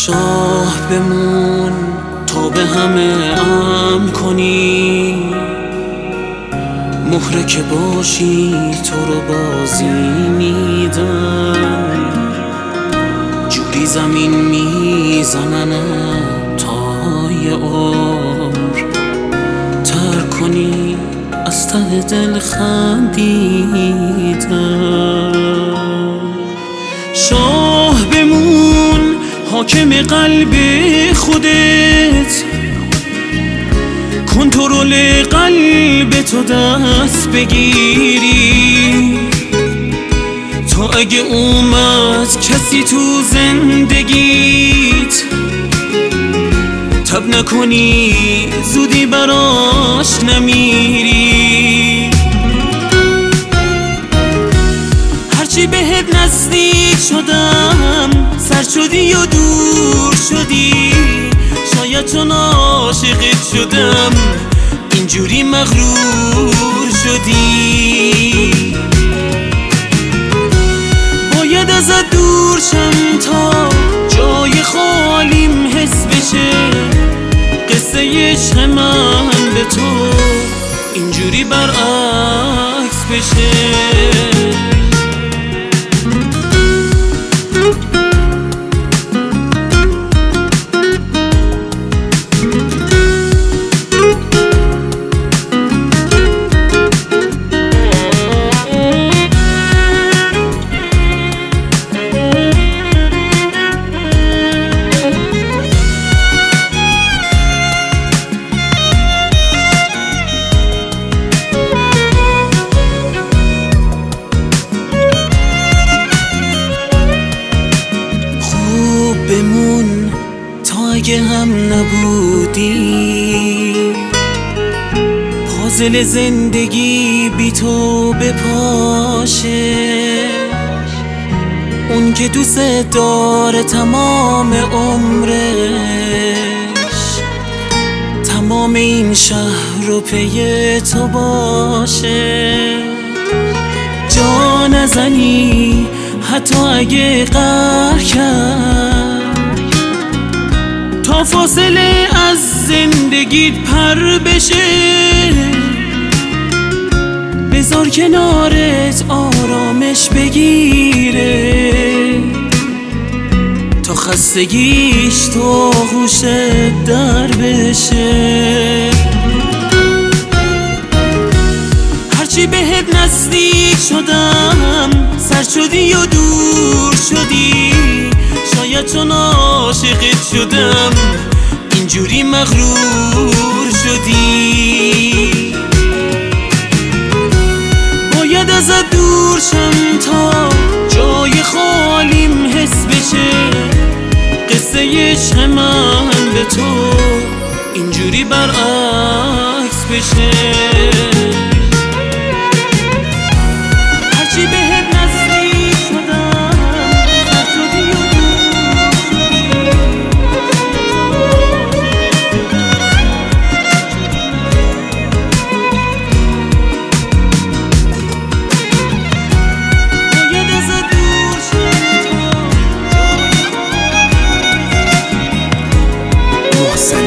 شاه بمون تا به همه امن کنی، مهره که باشی تو رو بازی میدن، جوری زمین میزنن تا یه عمر ترک کنی از ته دل خندیدن. شاه بمون حاکم قلب خودت، کنترل قلب تو دست بگیری، تا اگه اومد کسی تو زندگیت تب نکنی زودی براش نمیری. هرچی بهت نزدیک شدم سر شدی و دور شدی، شاید چون عاشقت شدم اینجوری مغرور شدی. باید ازت دور شم تا جای خالیم حس بشه، قصه عشق من به تو اینجوری برعکس بشه. بمون تا اگه هم نبودی، پازل زندگی بی تو بپاشه. اون که دوست داره تمام عمرش تمام این شهر رو پی تو باشه. جا نزنی حتی اگه قهر کرد، تا فاصله از زندگیت پر بشه. بذار کنارت آرامش بگیره، تا خستگیش تو آغوشت در بشه. هرچی بهت نزدیک شدم سر شدی و دور شدی، شاید چون عاشقت شدم اینجوری مغرور شدی. باید ازت دور شم تا جای خالیم حس بشه، قصه عشق من به تو اینجوری برعکس بشه.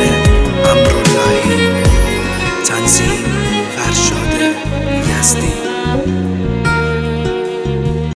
تنظیم فرشاد یزدی.